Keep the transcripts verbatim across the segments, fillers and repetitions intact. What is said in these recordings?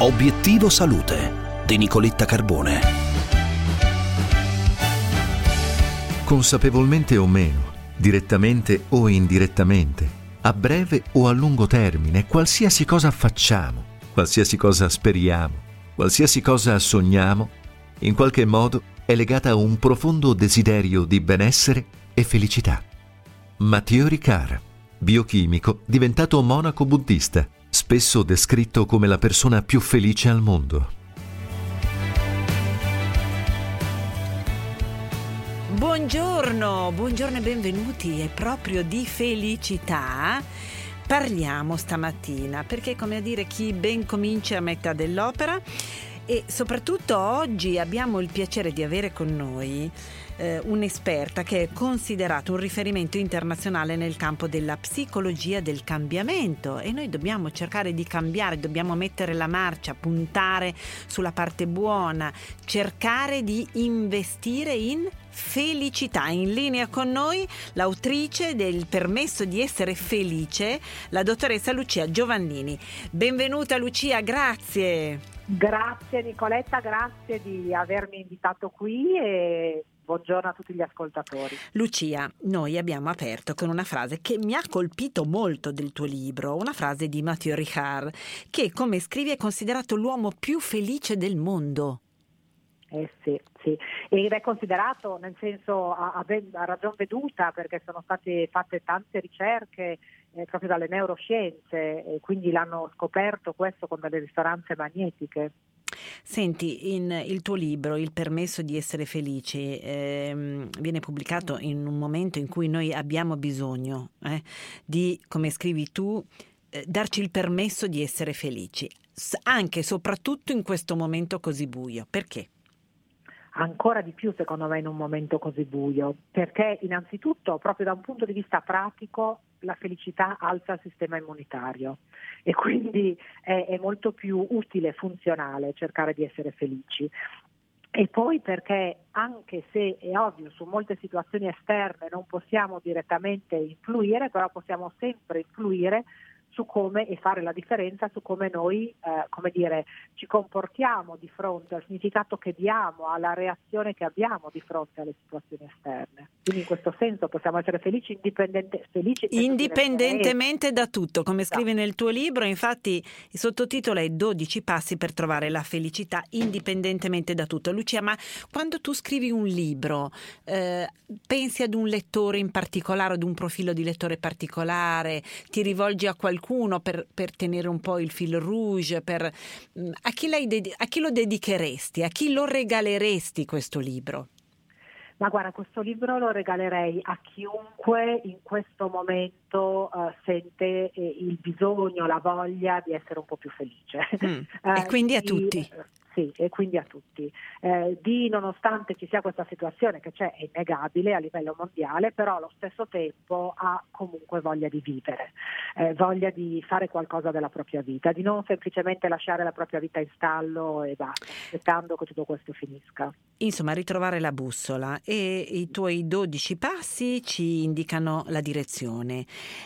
Obiettivo Salute di Nicoletta Carbone. Consapevolmente o meno, direttamente o indirettamente, a breve o a lungo termine, qualsiasi cosa facciamo, qualsiasi cosa speriamo, qualsiasi cosa sogniamo, in qualche modo è legata a un profondo desiderio di benessere e felicità. Mathieu Ricard, biochimico diventato monaco buddista, spesso descritto come la persona più felice al mondo. Buongiorno, buongiorno e benvenuti. È proprio di felicità parliamo stamattina, perché come a dire chi ben comincia a metà dell'opera. E soprattutto oggi abbiamo il piacere di avere con noi eh, un'esperta che è considerato un riferimento internazionale nel campo della psicologia del cambiamento, e noi dobbiamo cercare di cambiare, dobbiamo mettere la marcia, puntare sulla parte buona, cercare di investire in felicità. In linea con noi l'autrice del Permesso di essere felice, la dottoressa Lucia Giovannini. Benvenuta Lucia, grazie. Grazie Nicoletta, grazie di avermi invitato qui e buongiorno a tutti gli ascoltatori. Lucia, noi abbiamo aperto con una frase che mi ha colpito molto del tuo libro, una frase di Mathieu Ricard, che come scrivi è considerato l'uomo più felice del mondo. Eh sì, sì, ed è considerato, nel senso, a, a, a ragion veduta, perché sono state fatte tante ricerche eh, proprio dalle neuroscienze, e quindi l'hanno scoperto questo con delle risonanze magnetiche. Senti, in il tuo libro Il permesso di essere felici ehm, viene pubblicato in un momento in cui noi abbiamo bisogno eh, di, come scrivi tu, eh, darci il permesso di essere felici, anche e soprattutto in questo momento così buio. Perché? Ancora di più secondo me in un momento così buio, perché innanzitutto proprio da un punto di vista pratico la felicità alza il sistema immunitario e quindi è, è molto più utile e funzionale cercare di essere felici. E poi perché anche se è ovvio su molte situazioni esterne non possiamo direttamente influire, però possiamo sempre influire su come e fare la differenza su come noi, eh, come dire, ci comportiamo di fronte al significato che diamo, alla reazione che abbiamo di fronte alle situazioni esterne. Quindi in questo senso possiamo essere felici indipendente, felici indipendentemente da tutto, come scrivi nel tuo libro. Infatti il sottotitolo è dodici passi per trovare la felicità indipendentemente da tutto. Lucia, ma quando tu scrivi un libro eh, pensi ad un lettore in particolare, ad un profilo di lettore particolare, ti rivolgi a qualcuno Per, per tenere un po' il fil rouge, per, a, chi lei ded- a chi lo dedicheresti, a chi lo regaleresti questo libro? Ma guarda, questo libro lo regalerei a chiunque in questo momento uh, sente eh, il bisogno, la voglia di essere un po' più felice. Mm. uh, e quindi a tutti? Uh, Sì, e quindi a tutti. Eh, di nonostante ci sia questa situazione che c'è, è innegabile a livello mondiale, però allo stesso tempo ha comunque voglia di vivere, eh, voglia di fare qualcosa della propria vita, di non semplicemente lasciare la propria vita in stallo e basta, aspettando che tutto questo finisca. Insomma, ritrovare la bussola, e i tuoi dodici passi ci indicano la direzione.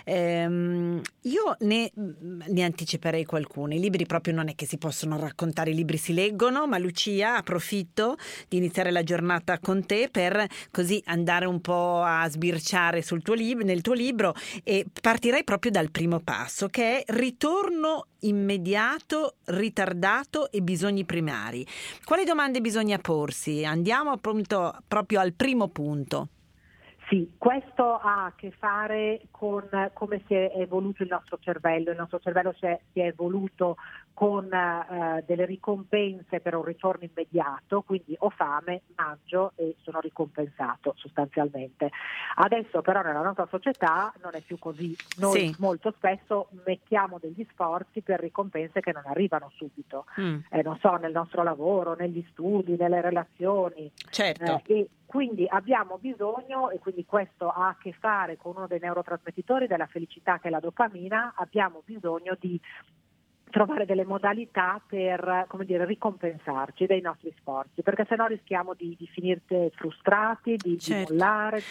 Ehm, io ne, ne anticiperei qualcuno. I libri proprio non è che si possono raccontare, i libri si leggono, ma Lucia, approfitto di iniziare la giornata con te per così andare un po' a sbirciare sul tuo lib- nel tuo libro, e partirei proprio dal primo passo, che è ritorno immediato, ritardato e bisogni primari. Quali domande bisogna porsi? Andiamo appunto proprio al primo punto. Sì, questo ha a che fare con come si è evoluto il nostro cervello. Il nostro cervello si è, si è evoluto con uh, delle ricompense per un ritorno immediato, quindi ho fame, mangio e sono ricompensato sostanzialmente. Adesso però nella nostra società non è più così. Noi sì. molto spesso mettiamo degli sforzi per ricompense che non arrivano subito, mm. eh, non so, nel nostro lavoro, negli studi, nelle relazioni. Certo. Eh, e quindi abbiamo bisogno, e quindi questo ha a che fare con uno dei neurotrasmettitori della felicità che è la dopamina, abbiamo bisogno di trovare delle modalità per, come dire, ricompensarci dei nostri sforzi, perché sennò rischiamo di, di finire frustrati, di, certo. di mollare, di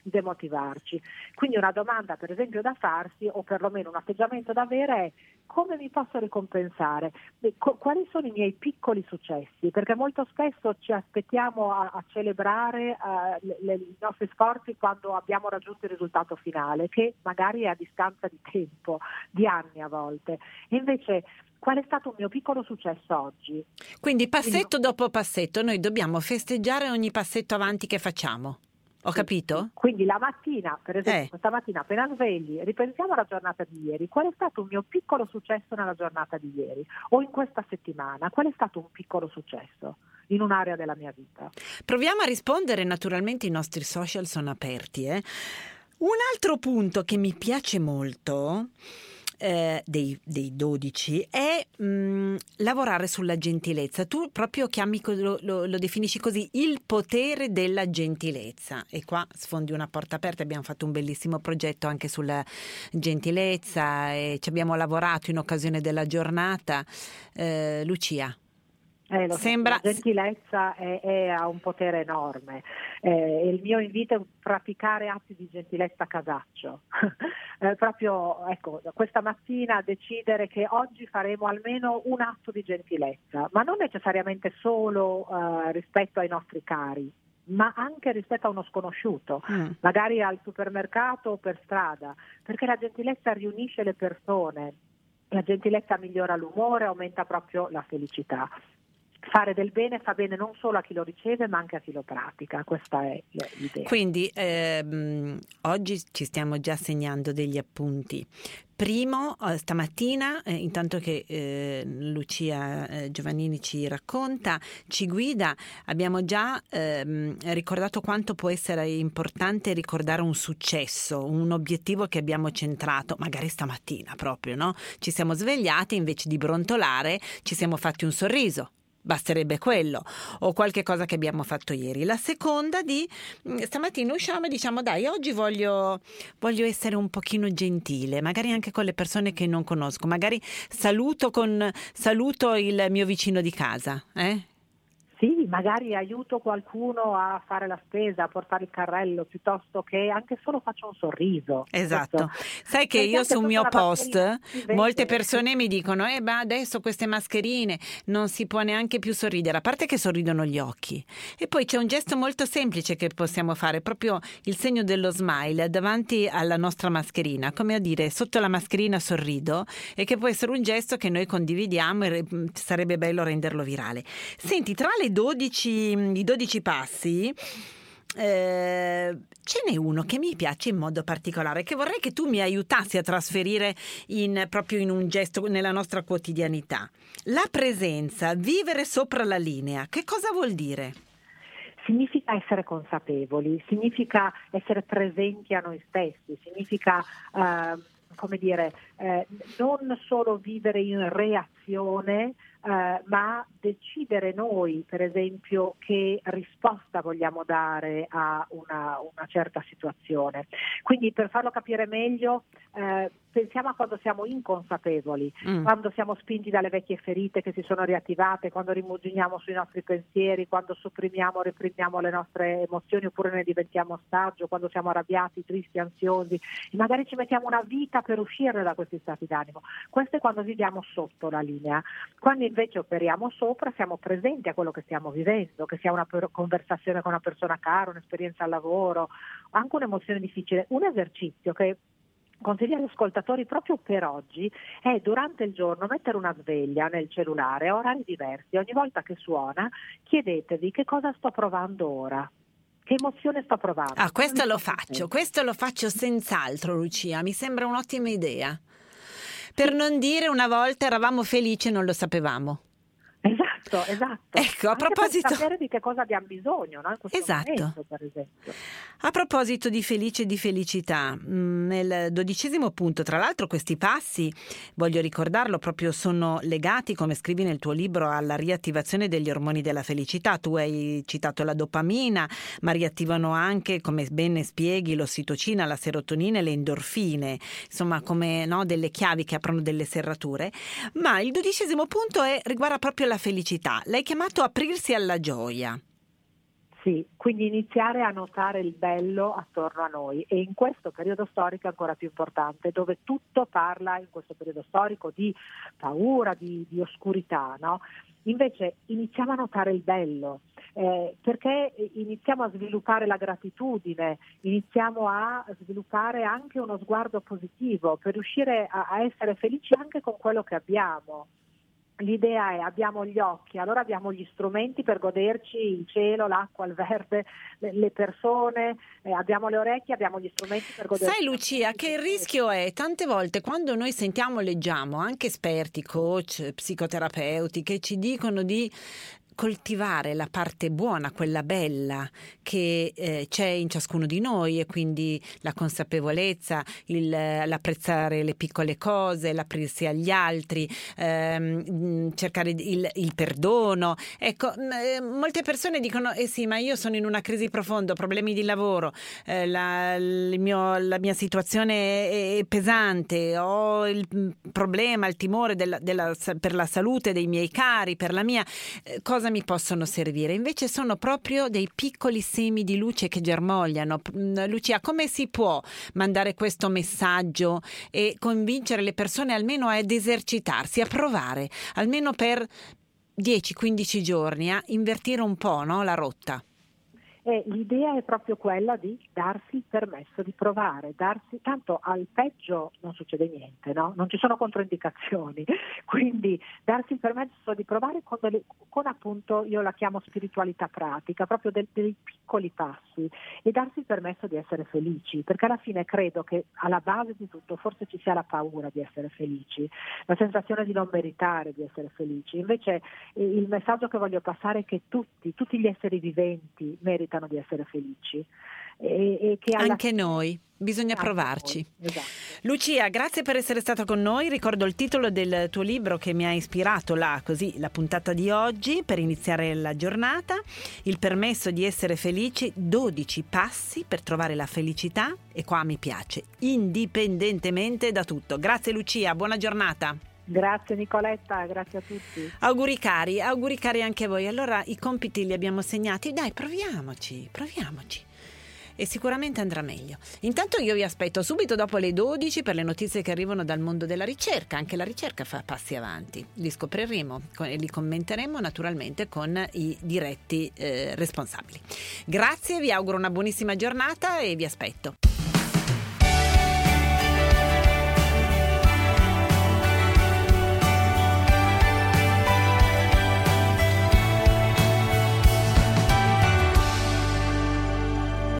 demotivarci. Quindi una domanda per esempio da farsi, o perlomeno un atteggiamento da avere, è: come mi posso ricompensare? Quali sono i miei piccoli successi? Perché molto spesso ci aspettiamo a, a celebrare uh, le, le, i nostri sforzi quando abbiamo raggiunto il risultato finale, che magari è a distanza di tempo, di anni a volte. E invece, qual è stato un mio piccolo successo oggi? Quindi passetto dopo passetto noi dobbiamo festeggiare ogni passetto avanti che facciamo. Ho Sì, capito? sì. Quindi la mattina, per esempio, Eh. questa mattina appena svegli, ripensiamo alla giornata di ieri. Qual è stato un mio piccolo successo nella giornata di ieri? O in questa settimana? Qual è stato un piccolo successo in un'area della mia vita? Proviamo a rispondere, naturalmente i nostri social sono aperti. Eh? Un altro punto che mi piace molto eh, dei, dei dodici è mh, lavorare sulla gentilezza. Tu proprio chiami, lo, lo, lo definisci così, il potere della gentilezza, e qua sfondi una porta aperta. Abbiamo fatto un bellissimo progetto anche sulla gentilezza e ci abbiamo lavorato in occasione della giornata. eh, Lucia, Eh, lo Sembra... so, la gentilezza è, è, ha un potere enorme. Eh, il mio invito è praticare atti di gentilezza a casaccio. eh, proprio, ecco, questa mattina decidere che oggi faremo almeno un atto di gentilezza, ma non necessariamente solo eh, rispetto ai nostri cari, ma anche rispetto a uno sconosciuto, mm. magari al supermercato o per strada, perché la gentilezza riunisce le persone, la gentilezza migliora l'umore, aumenta proprio la felicità. Fare del bene fa bene non solo a chi lo riceve ma anche a chi lo pratica, questa è l'idea. Quindi ehm, oggi ci stiamo già segnando degli appunti. Primo, stamattina, eh, intanto che eh, Lucia eh, Giovannini ci racconta, ci guida, abbiamo già ehm, ricordato quanto può essere importante ricordare un successo, un obiettivo che abbiamo centrato, magari stamattina proprio, no? Ci siamo svegliati, invece di brontolare ci siamo fatti un sorriso. Basterebbe quello, o qualche cosa che abbiamo fatto ieri. La seconda di stamattina usciamo e diciamo: dai, oggi voglio, voglio essere un pochino gentile, magari anche con le persone che non conosco, magari saluto, con, saluto il mio vicino di casa, eh? Sì, magari aiuto qualcuno a fare la spesa, a portare il carrello, piuttosto che anche solo faccio un sorriso. Esatto. Questo. Sai che Perché io sul mio post molte vede. persone mi dicono eh beh, adesso queste mascherine non si può neanche più sorridere, a parte che sorridono gli occhi. E poi c'è un gesto molto semplice che possiamo fare, proprio il segno dello smile davanti alla nostra mascherina, come a dire: sotto la mascherina sorrido, e che può essere un gesto che noi condividiamo e sarebbe bello renderlo virale. Senti, tra le dodici, i dodici passi eh, ce n'è uno che mi piace in modo particolare, che vorrei che tu mi aiutassi a trasferire in, proprio in un gesto nella nostra quotidianità. La presenza, vivere sopra la linea. Che cosa vuol dire? Significa essere consapevoli, significa essere presenti a noi stessi, significa eh, come dire, eh, non solo vivere in reazione, eh, ma decidere noi, per esempio, che risposta vogliamo dare a una, una certa situazione. Quindi, per farlo capire meglio, eh, pensiamo a quando siamo inconsapevoli, mm. quando siamo spinti dalle vecchie ferite che si sono riattivate, quando rimuginiamo sui nostri pensieri, quando sopprimiamo, reprimiamo le nostre emozioni oppure ne diventiamo ostaggio, quando siamo arrabbiati, tristi, ansiosi, e magari ci mettiamo una vita per uscire da questi stati d'animo. Questo è quando viviamo sotto la linea. Quando invece operiamo sopra, siamo presenti a quello che stiamo vivendo, che sia una per- conversazione con una persona cara, un'esperienza al lavoro, anche un'emozione difficile. Un esercizio che consiglio agli ascoltatori proprio per oggi è: durante il giorno mettere una sveglia nel cellulare a orari diversi. Ogni volta che suona chiedetevi: che cosa sto provando ora? Che emozione sto provando? Ah, questo lo faccio, questo lo faccio senz'altro, Lucia, mi sembra un'ottima idea. Per sì. non dire una volta eravamo felici e non lo sapevamo. Esatto, esatto. Ecco, a Anche proposito per sapere di che cosa abbiamo bisogno, no? In questo esatto. momento, per esempio. A proposito di felice e di felicità, nel dodicesimo punto, tra l'altro questi passi, voglio ricordarlo, proprio sono legati, come scrivi nel tuo libro, alla riattivazione degli ormoni della felicità. Tu hai citato la dopamina, ma riattivano anche, come bene spieghi, l'ossitocina, la serotonina e le endorfine, insomma come no, delle chiavi che aprono delle serrature. Ma il dodicesimo punto è, riguarda proprio la felicità. L'hai chiamato aprirsi alla gioia. Sì, quindi iniziare a notare il bello attorno a noi, e in questo periodo storico è ancora più importante, dove tutto parla in questo periodo storico di paura, di, di oscurità, no? Invece iniziamo a notare il bello, eh, perché iniziamo a sviluppare la gratitudine, iniziamo a sviluppare anche uno sguardo positivo per riuscire a, a essere felici anche con quello che abbiamo. L'idea è: abbiamo gli occhi, allora abbiamo gli strumenti per goderci il cielo, l'acqua, il verde, le, le persone, eh, abbiamo le orecchie, abbiamo gli strumenti per goderci. Sai Lucia, che il rischio è tante volte quando noi sentiamo, leggiamo anche esperti, coach, psicoterapeuti che ci dicono di coltivare la parte buona, quella bella che eh, c'è in ciascuno di noi, e quindi la consapevolezza, il, l'apprezzare le piccole cose, l'aprirsi agli altri, ehm, cercare il, il perdono. Ecco, eh, molte persone dicono eh sì, ma io sono in una crisi profonda, ho problemi di lavoro, eh, la, il mio, la mia situazione è pesante, ho il problema, il timore della, della, per la salute dei miei cari, per la mia eh, cosa mi possono servire? Invece sono proprio dei piccoli semi di luce che germogliano. Lucia, come si può mandare questo messaggio e convincere le persone almeno ad esercitarsi, a provare, almeno per dieci quindici giorni, a invertire un po', no, la rotta? E l'idea è proprio quella di darsi il permesso di provare, darsi, tanto al peggio non succede niente, no? Non ci sono controindicazioni, quindi darsi il permesso di provare con, delle, con appunto, io la chiamo spiritualità pratica, proprio del, dei piccoli passi, e darsi il permesso di essere felici, perché alla fine credo che alla base di tutto forse ci sia la paura di essere felici, la sensazione di non meritare di essere felici. Invece eh, il messaggio che voglio passare è che tutti, tutti gli esseri viventi meritano di essere felici, e, e che alla... anche noi bisogna anche provarci. Noi. Esatto. Lucia, grazie per essere stata con noi. Ricordo il titolo del tuo libro che mi ha ispirato la, così, la puntata di oggi per iniziare la giornata: Il permesso di essere felici, dodici passi per trovare la felicità, e qua mi piace, indipendentemente da tutto. Grazie Lucia, buona giornata. Grazie Nicoletta, grazie a tutti. Auguri cari, auguri cari anche a voi. Allora i compiti li abbiamo segnati, dai, proviamoci, proviamoci. E sicuramente andrà meglio. Intanto io vi aspetto subito dopo le dodici per le notizie che arrivano dal mondo della ricerca. Anche la ricerca fa passi avanti, li scopriremo e li commenteremo naturalmente con i diretti eh, responsabili. Grazie, vi auguro una buonissima giornata e vi aspetto.